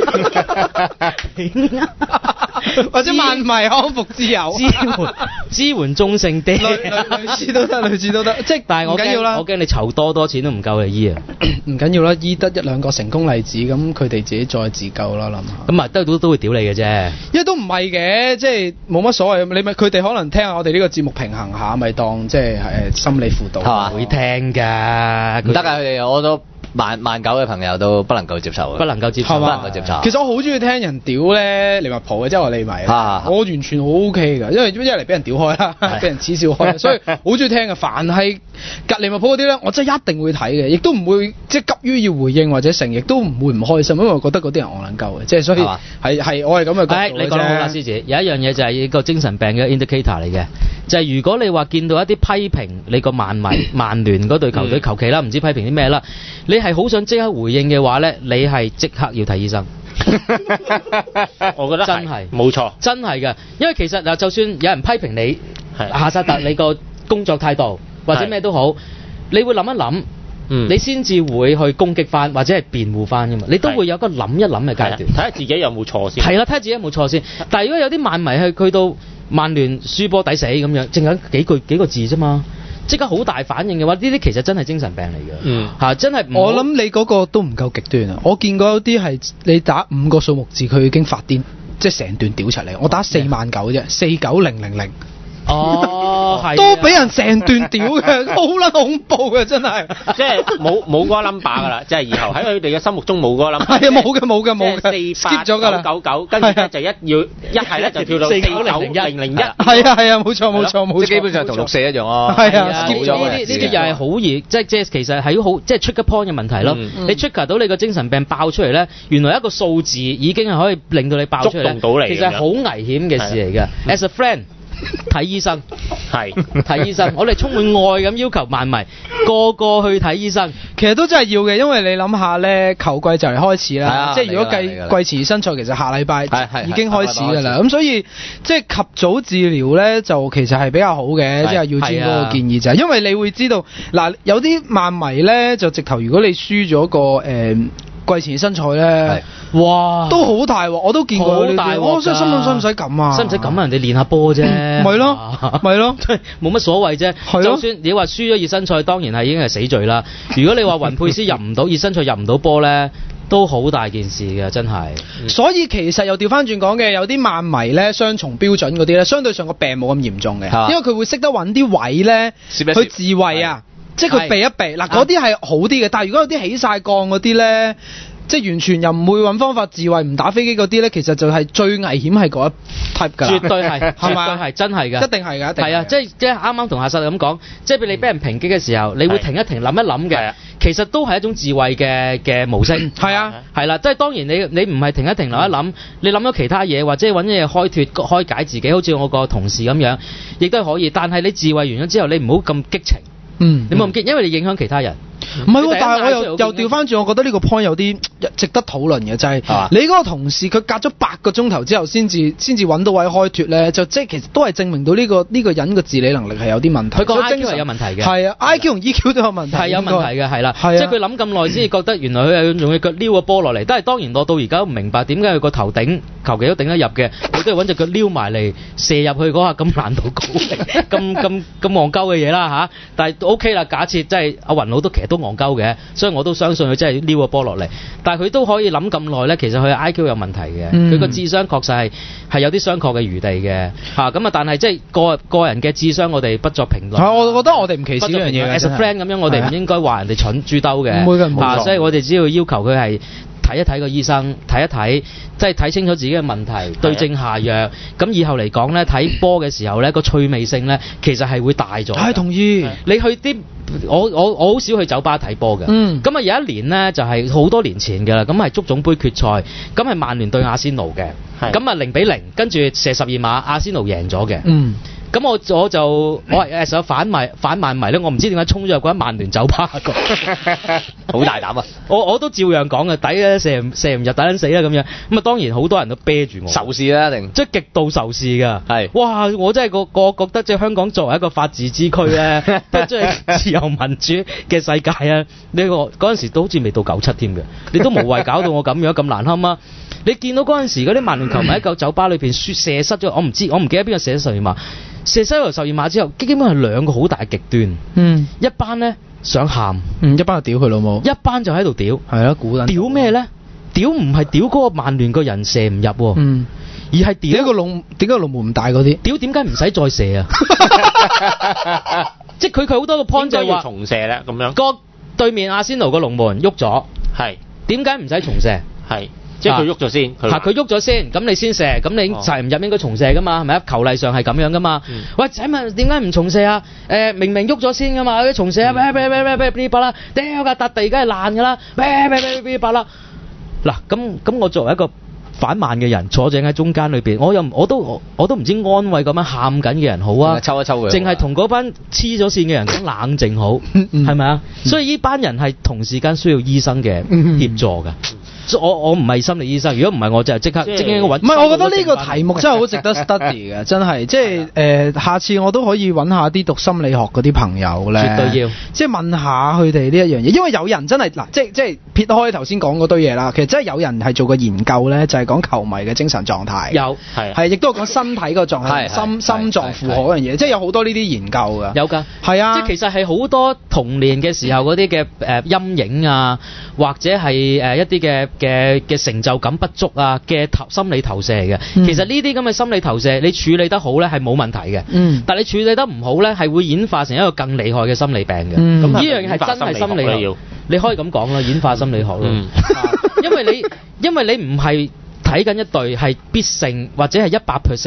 或者曼迷康復之友， 支援支援中性啲， 類似都得，類似都得。即係但係我緊要啦，我驚你籌多多錢都唔夠你醫啊！ 唔緊要啦，醫得一兩個成功例子，咁佢哋自己再自救啦，諗下。 咁啊，都都都會屌你嘅啫。 因為都唔係嘅，即係冇乜所謂。你咪佢哋可能聽下我哋呢個節目平衡下，咪當即係誒心理輔導係嘛？ 會聽㗎， 唔得㗎，佢哋我都。萬萬九嘅朋友都不能夠接受嘅， 不能夠接受， 不能夠接受。 其實我好中意聽人屌咧利物浦嘅，即係話利迷啊，我完全好 OK 㗎，因為一嚟俾人屌開啦，俾人恥笑開，所以好中意聽嘅。凡係隔利物浦嗰啲咧，我真係一定會睇嘅，亦都唔會即係急於要回應或者成，亦都唔會唔開心，因為我覺得嗰啲人戇撚鳩嘅，即係所以係係我係咁嘅角度。 你講得好啦，師姐，有一樣嘢就係一個精神病嘅 indicator 嚟嘅，就係如果你話見到一啲批評你個曼迷曼聯嗰隊球隊求其啦，唔知批評啲咩啦，你係好想即刻回應嘅話咧，你係即刻要睇醫生。 我覺得真係冇錯， 真係嘅，因為其實嗱，就算有人批評你，夏薩特你個工作態度或者咩都好，你會諗一諗，嗯、你先至會去攻擊翻或者係辯護翻㗎嘛，你都會有個諗一諗嘅階段， 睇下自己有冇錯先。 係啦，睇下自己有冇錯先。但係如果有啲曼迷係去到曼聯輸波抵死咁樣，淨係幾句幾個字啫嘛。即刻好大反應嘅話，呢啲其實真係精神病嚟嘅。嗯，嚇真係。 我諗你嗰個都唔夠極端啊！我見過有啲係你打五個數目字，佢已經發癲，即係成段屌出嚟。我打四萬九啫，四九零零零。 哦，係都俾人成段屌嘅，好撚恐怖嘅真係。 即係冇冇嗰個 number 㗎啦，即係以後喺佢哋嘅心目中冇嗰個 number。係啊，冇嘅冇嘅冇嘅。 四八九九九，跟住咧就一要一係咧就跳到四九零零一。係啊係啊，冇錯冇錯冇錯。 即係基本上同六四一樣咯。 係啊， 呢啲呢啲又係好易，即係即係其實係好即係 trigger point 嘅問題咯。你 trigger 到你個精神病爆出嚟咧，原來一個數字已經係可以令到你爆出嚟。 觸動到你。 其實係好危險嘅事嚟嘅。As a friend。 睇醫生， 係睇醫生，我哋充滿愛咁要求萬迷個個去睇醫生。 其實都真係要嘅，因為你諗下咧，球季就嚟開始啦， 啊即係如果計季前新賽，其實下禮拜已經開始㗎啦。咁所以即係及早治療咧，就其實係比較好嘅，即係耀尊嗰個建議就係，因為你會知道嗱，有啲漫迷咧就直頭，如果你輸咗個誒。呃季前新賽咧，哇，都好大喎！我都見過呢啲，我真係心諗使唔使咁啊？ 使唔使咁啊？人哋練下波啫， 咪咯，咪咯， 冇乜所謂啫。就算你話輸咗熱身賽，當然係已經係死罪啦。如果你話雲佩斯入唔到熱身賽，入唔到波咧，都好大件事嘅，真係。 所以其實又調翻轉講嘅，有啲漫迷咧，雙重標準嗰啲咧，相對上個病冇咁嚴重嘅，因為佢會識得揾啲位咧去自衛啊。即係佢避一避，嗱嗰啲係好啲嘅，但係如果有啲起晒槓嗰啲咧，即係完全又唔會揾方法自衛，唔打飛機嗰啲咧，其實就係最危險係嗰一 type 㗎。 絕對係，絕對係真係㗎。 一定係㗎，一定係啊！即係即係啱啱同阿實咁講，即係你俾人抨擊嘅時候，你會停一停，諗一諗嘅，其實都係一種自衛嘅嘅模式。 係啊， 係啦，即係當然你你唔係停一停諗一諗，你諗咗其他嘢或者揾嘢開脫開解自己，好似我個同事咁樣，亦都係可以。但係你自衛完咗之後，你唔好咁激情。 嗯， 你冇咁激，因為你影響其他人。 唔係喎，但係我又又調翻轉，我覺得呢個 point 有啲值得討論嘅，就係、是、你嗰個同事佢隔咗八個鐘頭之後先至先至揾到位開脫咧，就即係其實都係證明到呢、這個呢、這個人嘅自理能力係有啲問題。 佢個 I Q 係有問題嘅。係啊 ，I Q 同 E Q 都有問題。係有問題嘅，係啦。即係佢諗咁耐先至覺得原來佢係用隻腳撩個波落嚟，但係當然我到而家都唔明白點解佢個頭頂求其都頂得入嘅，佢都係揾隻腳撩埋嚟射入去嗰下咁難度高、咁咁咁戇鳩嘅嘢啦嚇。但係 OK 啦，假設即係阿雲佬都其實都戇鳩嘅。所以我都相信佢真係撩個波落嚟，但係佢都可以諗咁耐咧，其實佢 I Q 有問題嘅，佢個、嗯、智商確實係係有啲商榷嘅餘地嘅嚇。咁啊，但係即係個個人嘅智商，我哋不作評論。 我覺得我哋唔歧視呢樣嘢。 As a friend 咁樣，我哋唔應該話人哋蠢豬兜嘅。 唔會嘅，冇錯。 所以我哋只要要求佢係睇一睇個醫生，睇一睇，即係睇清楚自己嘅問題，對症下藥。咁以後嚟講咧，睇波嘅時候咧，個趣味性咧，其實係會大咗。 係同意。 你去啲我我我好少去酒吧睇波嘅。嗯。咁啊有一年咧就係、是、好多年前㗎啦，咁係足總杯決賽，咁係曼聯對阿仙奴嘅。係。咁啊零比零，跟住射十二碼，阿仙奴贏咗嘅。嗯。咁我我就我係誒反迷反曼迷咧，我唔知點解衝咗入嗰間曼聯酒吧個， 好大膽啊！ 我我都照樣講嘅，抵啊射唔射唔入，抵撚死啦咁樣。咁啊當然好多人都啤住我， 仇視啦定， 即係極度仇視㗎。係，哇！我真係個個覺得即係香港作為一個法治之區咧，即係自由民主嘅世界啊！呢個嗰陣時都好似未到九七添嘅，你都無謂搞到我咁樣咁難堪啊！你見到嗰陣時嗰啲曼聯球迷喺個酒吧裏邊輸射失咗，我唔知我唔記得邊個射失十二碼。射失咗十二碼之後，基本係兩個好大嘅極端。嗯，一班咧想喊， 嗯，一班就屌佢老母， 一班就喺度屌。 係啊，估緊。屌咩咧？屌唔係屌嗰個曼聯個人射唔入，嗯，而係屌一個龍點解龍門唔大嗰啲？ 屌點解唔使再射啊？即係佢佢好多個 point 就係話重射咧咁樣。 個對面阿仙奴個龍門喐咗，係點解唔使重射？ 係。即係佢喐咗先， 嚇佢喐咗先，咁你先射，咁你射唔入應該重射噶嘛，係咪啊？球例上係咁樣噶嘛。嗯、喂，仔問點解唔重射啊？誒、呃，明明喐咗先噶嘛，重射啊！咩咩咩咩咩咩巴啦，屌架笪地梗係爛噶啦，咩咩咩咩巴啦。嗱，咁咁我作為一個反曼嘅人，坐正喺中間裏邊，我又我都我，我都唔知安慰咁樣喊緊嘅人好啊， 抽一抽佢， 淨係同嗰班黐咗線嘅人講冷靜好，係咪啊？所以呢班人係同時間需要醫生嘅協助㗎。我我唔係心理醫生，如果唔係我就即刻即係揾。唔係， 我覺得呢個題目真係好值得 study 嘅，真係即係誒、呃，下次我都可以揾下啲讀心理學嗰啲朋友咧， 絕對要，即係問下佢哋呢一樣嘢，因為有人真係嗱，即係即係撇開頭先講嗰堆嘢啦，其實真係有人係做過研究咧，就係、是、講球迷嘅精神狀態， 有係係亦都係講身體個狀態，心心臟負荷嗰樣嘢，即係有好多呢啲研究㗎， 有㗎， 係啊， 即係其實係好多童年嘅時候嗰啲嘅誒陰影啊，或者係誒一啲嘅嘅嘅成就感不足啊嘅投心理投射嚟嘅，嗯、其實呢啲咁嘅心理投射，你處理得好咧係冇問題嘅，嗯，但係你處理得唔好咧係會演化成一個更厲害嘅心理病嘅，咁呢樣嘢係真係心理學，要你可以咁講啦，演化心理學咯，嗯、因為你因為你唔係睇緊一隊係必勝或者係一百 percent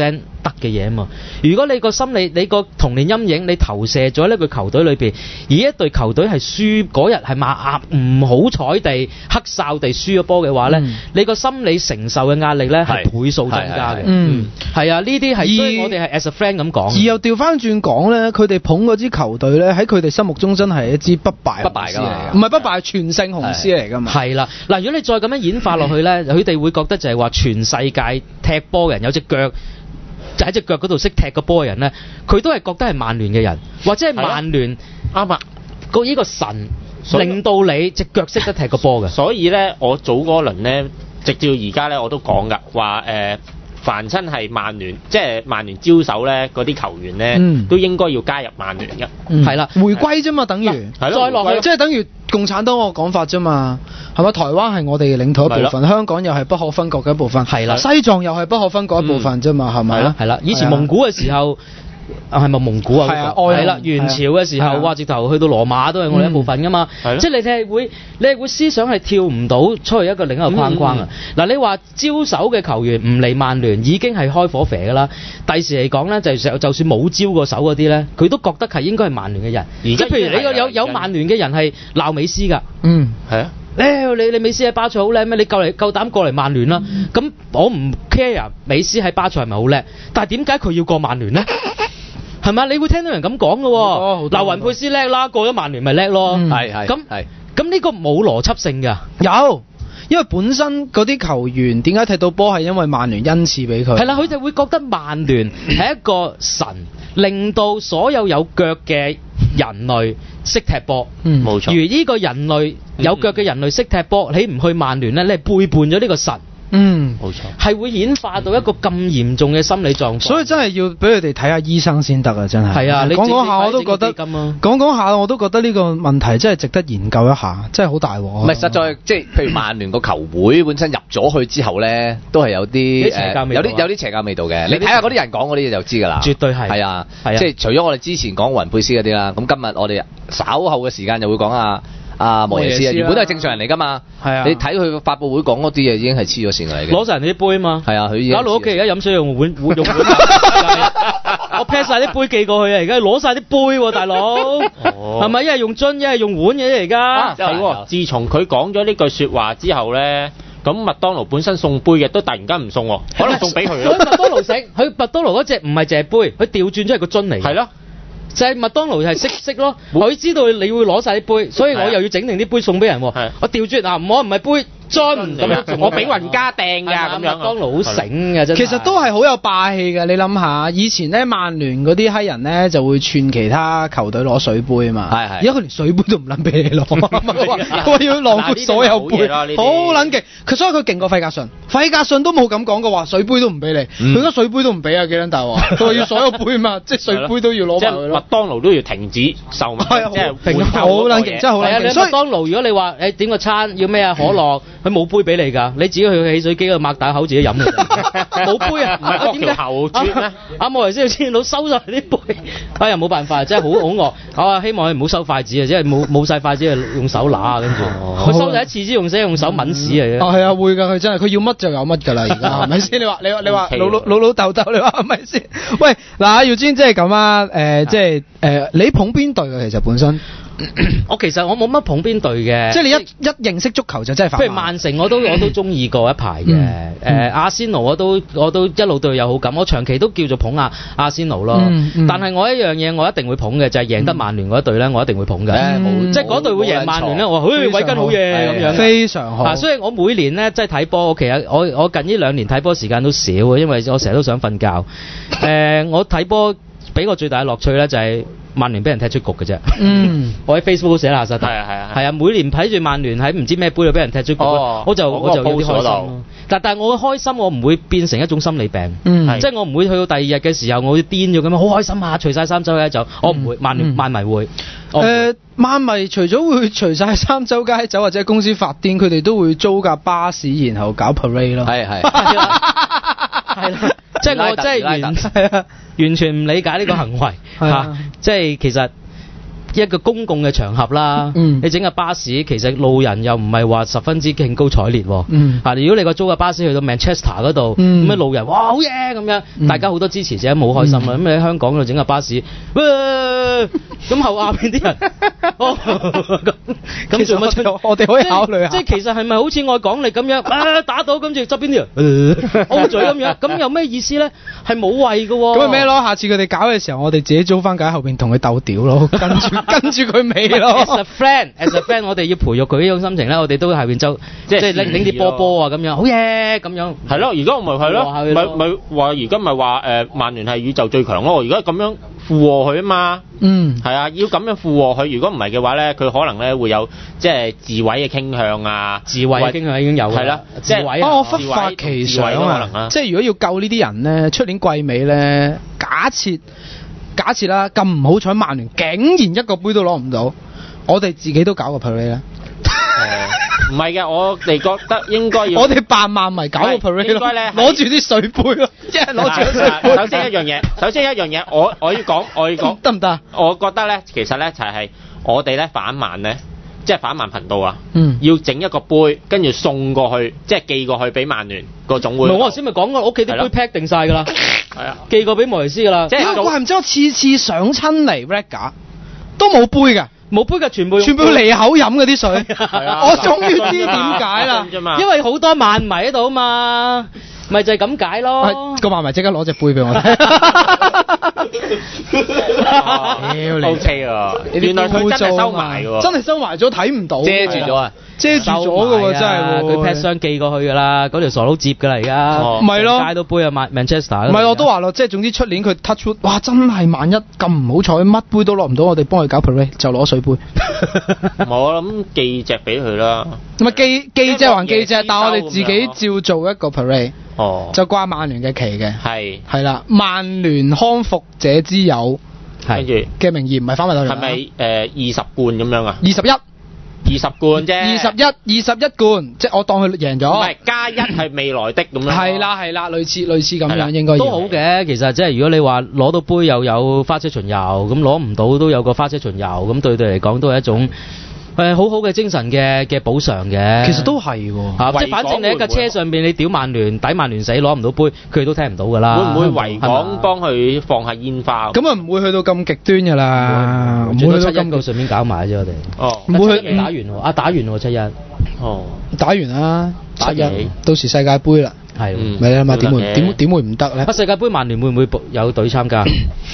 得嘅嘢啊嘛。如果你個心理、你個童年陰影，你投射咗喺呢個球隊裏邊，而一隊球隊係輸嗰日係馬唔好彩地黑哨地輸咗波嘅話咧，嗯、你個心理承受嘅壓力咧係倍數增加嘅。嗯，係啊，呢啲係所以我哋係 as a friend 咁講。 而又調翻轉講咧，佢哋捧嗰支球隊咧，喺佢哋心目中真係一支不敗不敗㗎嘛， 唔係不敗，全勝雄獅嚟㗎嘛。 係啦，嗱，如果你再咁樣演化落去咧，佢哋會覺得就係話全世界踢波嘅人有隻腳。就喺隻腳嗰度識踢個波嘅人咧，佢都係覺得係曼聯嘅人，或者係曼聯啱啊！個呢個神令到你隻腳識得踢個波嘅。 所以咧，我早嗰輪咧，直至到而家咧，我都講㗎，話誒，凡親係曼聯，即係曼聯招手咧，嗰啲球員咧，嗯、都應該要加入曼聯嘅。係啦、 嗯，回歸啫嘛，等於再落去，即係等於共產黨個講法啫嘛。係咪？台灣係我哋嘅領土一部分，香港又係不可分割嘅一部分，係啦，西藏又係不可分割一部分啫嘛，係咪啊？ 係啦，以前蒙古嘅時候，啊係咪蒙古啊？係啊，係啦，元朝嘅時候，哇！直頭去到羅馬都係我哋一部分噶嘛，即係你哋係會，你係會思想係跳唔到出去一個另一個框框啊！嗱，你話招手嘅球員唔嚟曼聯已經係開火啡噶啦，第時嚟講咧，就就算冇招過手嗰啲咧，佢都覺得係應該係曼聯嘅人，即係譬如你個有有曼聯嘅人係鬧美斯㗎，嗯，係啊。誒你你美斯喺巴塞好叻咩？你夠嚟夠膽過嚟曼聯啦？咁、嗯、我唔 care 美斯喺巴塞係咪好叻？但係點解佢要過曼聯咧？係咪？你會聽到人咁講嘅喎。嗱，雲佩斯叻啦，過咗曼聯咪叻咯。係係、嗯。咁係。咁呢個冇邏輯性㗎。有，因為本身嗰啲球員點解踢到波係因為曼聯恩賜俾佢。係啦，佢就會覺得曼聯係一個神，令到所有有腳嘅人類識踢波。嗯，冇錯。如呢個人類有腳嘅人類識踢波，你唔去曼聯咧，你係背叛咗呢個神。嗯，冇錯，係會演化到一個咁嚴重嘅心理狀況。所以真係要俾佢哋睇下醫生先得啊！真係。係啊，你講講下我都覺得，講講下我都覺得呢個問題真係值得研究一下，真係好大鑊。唔係實在，即係譬如曼聯個球會本身入咗去之後咧，都係有啲誒，有啲有啲邪教味道嘅。你睇下嗰啲人講嗰啲嘢就知㗎啦。絕對係。係啊，即係除咗我哋之前講雲佩斯嗰啲啦，咁今日我哋稍後嘅時間就會講啊。啊，莫耶斯啊，原本都係正常人嚟㗎嘛。係啊，你睇佢發佈會講嗰啲嘢已經係黐咗線嚟嘅。攞晒人哋啲杯啊嘛。係啊，佢搞到屋企而家飲水用碗碗用碗。我 pack 晒啲杯寄過去啊！而家攞晒啲杯喎，大佬。係咪一係用樽，一係用碗嘅而家？係喎。自從佢講咗呢句説話之後咧，咁麥當勞本身送杯嘅都突然間唔送喎，可能送俾佢。佢麥當勞食，佢麥當勞嗰隻唔係淨係杯，佢調轉咗係個樽嚟。係咯。就係麥當勞係識識咯，佢知道你會攞晒啲杯，所以我又要整定啲杯送俾人喎。我調轉啊，我唔係杯樽咁樣，我俾雲家掟㗎咁樣。麥當勞好醒㗎真係。其實都係好有霸氣㗎，你諗下，以前咧曼聯嗰啲閪人咧就會串其他球隊攞水杯啊嘛。係係。而家佢連水杯都唔撚俾你攞，佢話要浪費所有杯，好撚勁。佢所以佢勁過費格遜，費格遜都冇咁講過話水杯都唔俾你，佢而家水杯都唔俾啊，幾撚大鑊？佢話要所有杯嘛，即係水杯都要攞埋佢咯。麥當勞都要停止售賣，即係好撚勁，真係好撚勁。麥當勞如果你話誒點個餐要咩啊可樂，佢冇杯俾你㗎，你自己去汽水機度擘大口自己飲㗎，冇杯啊！點解後轉咧？阿莫雷斯要先到收晒啲杯，哎呀冇辦法，真係好好惡。我話希望佢唔好收筷子啊，即係冇冇曬筷子啊，用手拿啊，跟住佢收第一次先用死用手抿屎嚟嘅。啊係啊會㗎，佢真係佢要乜就有乜㗎啦，而家係咪先？你話你話你話老老老老豆豆，你話係咪先？喂嗱，耀尊即係咁啊，誒即係誒你捧邊隊㗎？其實本身。我其實我冇乜捧邊隊嘅，即係你一一認識足球就真係反。譬如曼城我都我都中意過一排嘅，誒、嗯呃、阿仙奴我都我都一路對佢有好感，我長期都叫做捧阿阿仙奴咯。嗯嗯、但係我一樣嘢我一定會捧嘅就係、是、贏得曼聯嗰一隊咧，我一定會捧嘅。嗯、即係嗰隊會贏曼聯咧，我話嘿韋根好嘢咁樣。非常好。啊，所以我每年咧即係睇波，我其實我我近呢兩年睇波時間都少嘅，因為我成日都想瞓覺。誒、呃，我睇波俾我最大嘅樂趣咧就係、是。曼聯俾人踢出局嘅啫，嗯，我喺 Facebook 都寫啦，實係啊係啊，係啊，每年睇住曼聯喺唔知咩杯度俾人踢出局，哦、我就我就有啲開心咯。但但係我嘅開心我唔會變成一種心理病，嗯，即係我唔會去到第二日嘅時候我會癲咗咁樣，好開心啊，除晒衫周街走，我唔會，曼聯曼迷會。誒，曼迷除咗會除晒衫周街走或者公司發癲，佢哋都會租架巴士然後搞 parade 咯，係係，係啦。即係我即係完係啊，完全唔理解呢個行為嚇，即係其實一個公共嘅場合啦， 嗯、 你整架巴士，其實路人又唔係話十分之興高采烈喎。 嗯、 啊，如果你個租架巴士去到 Manchester 嗰度，咁、嗯、路人哇好嘢咁樣，嗯、大家好多支持者冇開心啦。咁、嗯、你喺香港度整架巴士，咁後下邊啲人，咁咁做乜？ 我哋可以考慮下。 即係其實係咪好似我講你咁樣，啊打到跟住側邊啲人 O 嘴咁樣，咁有咩意思咧？係冇謂㗎喎。咁咪咩咯？下次佢哋搞嘅時候，我哋自己租翻架喺後邊同佢鬥屌咯，跟住跟住佢尾咯。As a friend，as a friend，我哋要培育佢呢種心情咧，我哋都喺後邊就即係拎拎啲波波啊咁樣，好嘢咁樣。係咯，而家咪係咯，咪咪話而家咪話誒曼聯係宇宙最強咯，而家咁樣附和佢啊嘛。嗯，係啊，要咁樣附和佢，如果唔係嘅話咧，佢可能咧會有即係自毀嘅傾向啊。自毀嘅傾向已經有係啦，即係我忽發奇想啊，即係如果要救呢啲人咧，出年季尾咧，假設假設啦，咁唔好彩，曼聯竟然一個杯都攞唔到，我哋自己都搞個 parade 啦。唔係嘅，我哋覺得應該要我哋百萬迷搞個 parade 咯，攞住啲水杯咯，即係攞住水杯。首先一樣嘢，首先一樣嘢，我我要講，我要講得唔得？我覺得咧，其實咧就係、是、我哋咧反曼咧，即係反曼頻道啊，嗯、要整一個杯，跟住送過去，即係寄過去俾曼聯個總會。我頭先咪講過，我屋企啲杯 pack 定晒㗎啦，係啊，寄過俾莫雷斯㗎啦。即係怪唔知我次次上親嚟 Rega 都冇杯㗎。冇杯嘅，全部全部離口飲嗰啲水，我終於知點解啦，因為好多曼迷喺度啊嘛，咪就係咁解咯。個曼迷即刻攞隻杯俾我睇。O K 啊，原來佢真係收埋喎，真係收埋咗，睇唔到，遮住咗啊，遮住咗㗎喎，真係佢 pack 箱寄過去㗎啦，嗰條傻佬接㗎啦而家，唔係咯，街都杯啊 Manchester。唔係我都話咯，即係總之出年佢 touch wood，哇真係萬一咁唔好彩，乜杯都攞唔到，我哋幫佢搞 parade 就攞水杯。我諗寄隻俾佢啦。咁啊寄寄隻還寄隻，但係我哋自己照做一個 parade。哦，就掛曼聯嘅旗嘅，係係啦，曼聯康復者之友，跟住嘅名義唔係翻埋到嚟，係咪誒二十罐咁樣啊？二十一，二十罐啫，二十一，二十一罐，即係我當佢贏咗，唔係加一係未來的咁樣，係啦係啦，類似類似咁樣應該都好嘅。其實即係如果你話攞到杯又有花車巡遊，咁攞唔到都有個花車巡遊，咁對對嚟講都係一種。誒好好嘅精神嘅嘅補償嘅，其實都係喎，嚇，即係反正你喺架車上邊你屌曼聯，抵曼聯死攞唔到杯，佢哋都聽唔到㗎啦。會唔會維港幫佢放下煙花？咁啊唔會去到咁極端㗎啦，唔會去到七一個順便搞埋啫我哋。哦，唔會去打完喎，啊打完喎七一。哦，打完啦，七一，到時世界盃啦。係，咪啊嘛點會點點會唔得咧？啊世界盃曼聯會唔會有隊參加？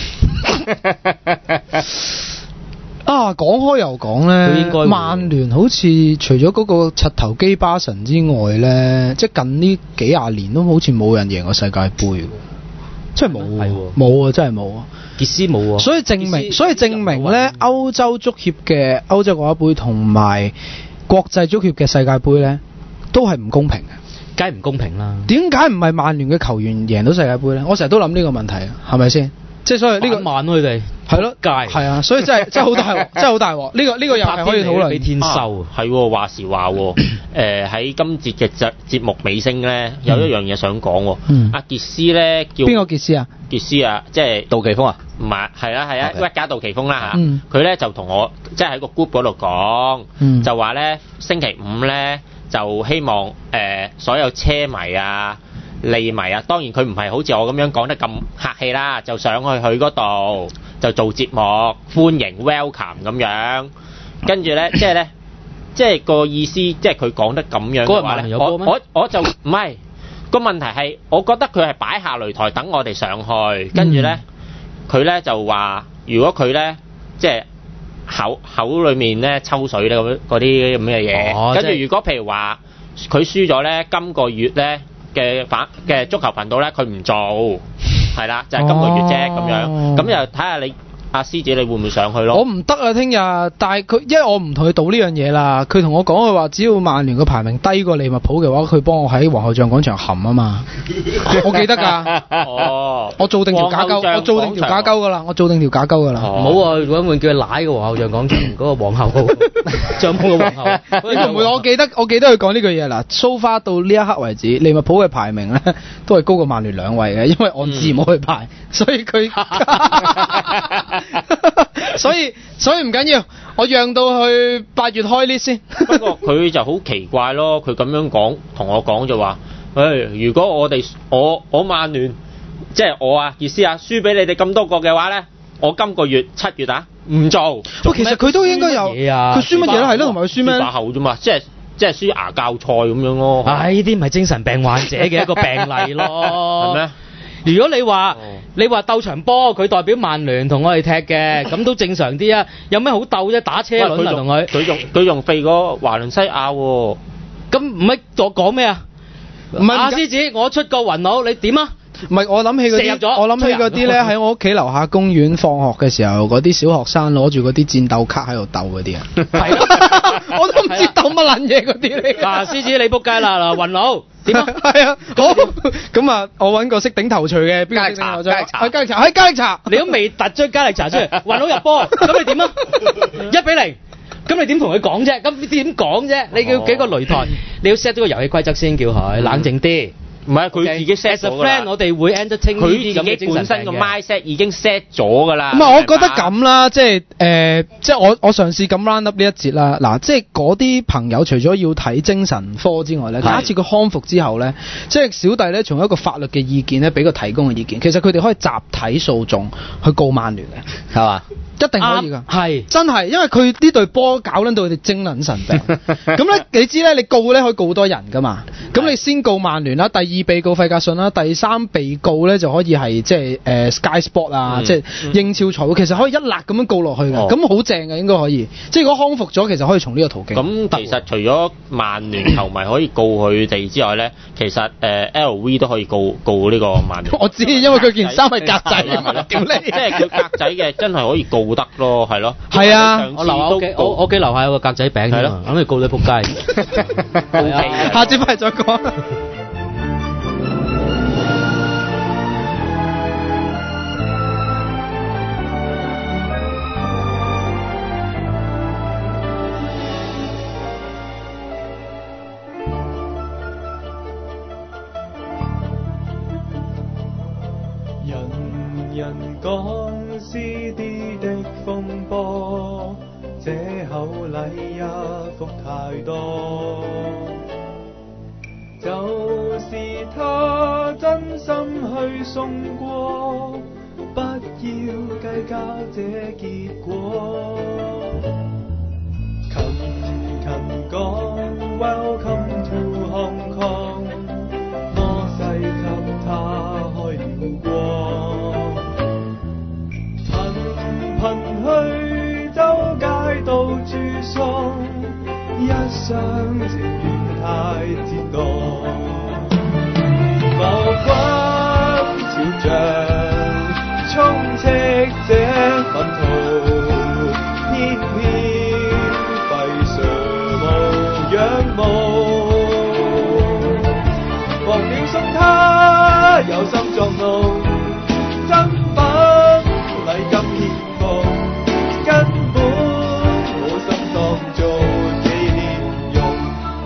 啊，講開又講咧，曼聯好似除咗嗰個柒頭基巴神之外咧，即係近呢幾廿年都好似冇人贏過世界盃，真係冇，冇啊，真係冇啊，傑斯冇啊，所以證明，所以證明咧，歐洲足協嘅歐洲國家盃同埋國際足協嘅世界盃咧，都係唔公平嘅，梗係唔公平啦。點解唔係曼聯嘅球員贏到世界盃咧？我成日都諗呢個問題，係咪先？即係所以呢個慢佢哋係咯，係啊，所以真係真係好大鑊，真係好大鑊。呢個呢個又係可以討論。俾天收係喎，話時話喎。誒喺今節嘅節節目尾聲咧，有一樣嘢想講喎。阿傑斯咧叫邊個傑斯啊？傑斯啊，即係杜琪峰啊？唔係，係啦係啊，屈加杜琪峰啦嚇。佢咧就同我即係喺個 group 嗰度講，就話咧星期五咧就希望誒所有車迷啊。利迷啊，當然佢唔係好似我咁樣講得咁客氣啦，就上去佢嗰度就做節目，歡迎 welcome 咁樣，跟住咧即係咧即係個意思，即係佢講得咁樣嘅話咧，我我我就唔係個問題係，我覺得佢係擺下擂台等我哋上去，跟住咧佢咧就話，如果佢咧即係口口裡面咧抽水咧咁嗰啲咁嘅嘢，跟住如果譬如話佢輸咗咧，今個月咧。嘅反嘅足球頻道咧，佢唔做，係啦，就係、是、今個月啫咁、哦、樣，咁又睇下你阿獅子你會唔會上去咯？我唔得啊，聽日，但係佢因為我唔同佢賭呢樣嘢啦，佢同我講佢話，只要曼聯嘅排名低過利物浦嘅話，佢幫我喺皇后像廣場含啊嘛，我記得㗎。哦，我做定條假鳩，我做定條假鳩㗎啦，我做定條假鳩㗎啦。唔好啊，揾換叫佢奶個皇后像廣場嗰個皇后，帳篷嘅皇后。唔會，我記得我記得佢講呢句嘢啦。so far 到呢一刻為止，利物浦嘅排名咧都係高過曼聯兩位嘅，因為按字母去排，所以佢。 所以所以唔緊要，我讓到去八月開呢先。 不過佢就好奇怪咯，佢咁樣講，同我講就話，誒、哎，如果我哋我我曼聯，即係我啊，意思啊，輸俾你哋咁多個嘅話咧，我今個月七月啊唔做。 喂，其實佢都應該有，佢輸乜嘢咧？係咯，同埋佢輸咩？ 輸把口啫嘛，即係即係輸牙教菜咁樣咯。 唉，呢啲咪精神病患者嘅一個病例咯。 係咩？ 如果你話、哦、你話鬥場波，佢代表曼聯同我哋踢嘅，咁都正常啲啊。有咩好鬥啫？打車輪啊同佢。 佢用佢用肥過華倫西亞喎。 咁唔係我講咩啊？唔係阿獅子，我出個雲佬，你點啊？ 唔係，我諗起嗰啲，我諗起嗰啲咧喺我屋企樓下公園放學嘅時候，嗰啲小學生攞住嗰啲戰鬥卡喺度鬥嗰啲啊。係，我都唔知鬥乜撚嘢嗰啲嚟。 嗱，獅子你仆街啦！嗱，雲佬點啊？ 係啊，好。咁啊，我揾個識頂頭錘嘅，邊個識頂頭錘？係加力茶，係加力茶。 你都未突張加力茶出嚟，雲佬入波，咁你點啊？一比零。咁你點同佢講啫？咁點講啫？你要幾個擂台？你要 set 咗個遊戲規則先，叫佢冷靜啲。唔係佢自己 set 咗㗎啦。As a friend，我哋會 entertain 呢啲咁嘅精神病嘅。佢自己本身個 mindset 已經 set 咗㗎啦。 唔係，我覺得咁啦，即係誒、呃，即係我我嘗試咁 round up 呢一節啦。嗱，即係嗰啲朋友除咗要睇精神科之外咧，假設佢康復之後咧，即係小弟咧從一個法律嘅意見咧，俾佢提供嘅意見，其實佢哋可以集體訴訟去告曼聯嘅，係嘛？一定可以㗎，係、啊、真係，因為佢呢隊波搞撚到佢哋精神神病。咁咧，你知咧，你告咧可以告好多人㗎嘛。咁你先告曼聯啦，第二被告費格遜啦，第三被告咧就可以係即係誒 Sky Sport 啊，嗯、即係英超財會，其實可以一勒咁樣告落去㗎。咁好、哦、正嘅，應該可以。即係如果康復咗，其實可以從呢個途徑。 咁其實除咗曼聯球迷可以告佢哋之外咧，其實誒、呃、L V 都可以告告呢個曼聯。 我知，因為佢件衫係格仔啊嘛。屌你！ 即係佢格仔嘅，真係可以告得咯，係咯。 係啊， 我樓下屋企，我我屋企樓下有個格仔餅㗎嘛，咁你告你仆街。 O K， 下次翻嚟再講。 人人講 C D 的風波，這口禮一服太多，就是他真心去送過，不要計較這結果。勤勤講 Welcome to Hong Kong， 摩西給他開了光，頻頻去周街到處喪，一廂情願太折墮，浮滾潮漲充斥這糞土，偏偏閉上無仰慕，忘了送他有心作弄，真品禮金獻奉，根本冇心當做紀念用。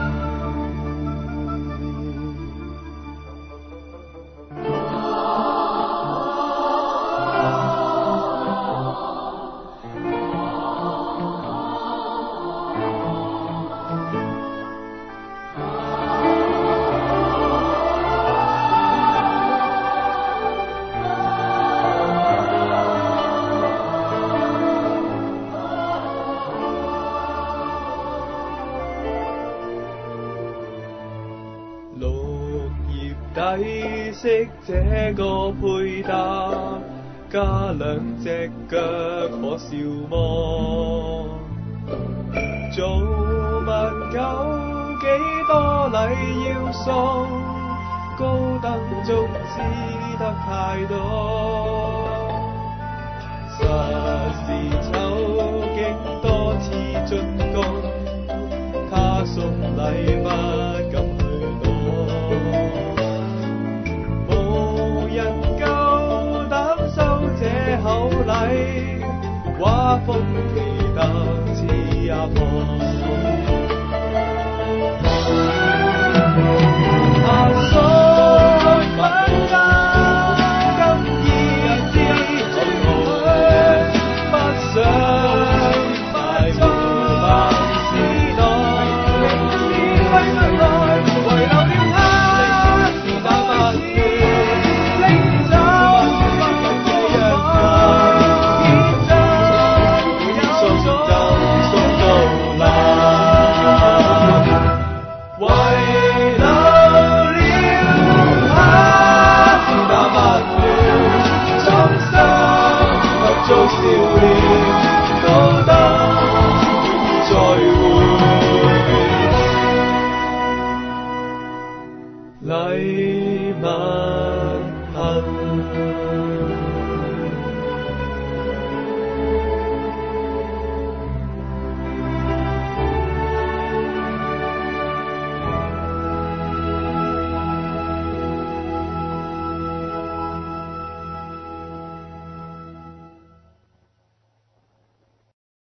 綠葉底色這個配搭，加兩隻腳可笑麼？做物狗幾多禮要送，高登中知得太多。實是醜竟多次進攻，他送禮物敢去攞，無人夠膽收這口禮，畫風奇特似阿婆。阿叔不爭，今夜知進退， 禮物行。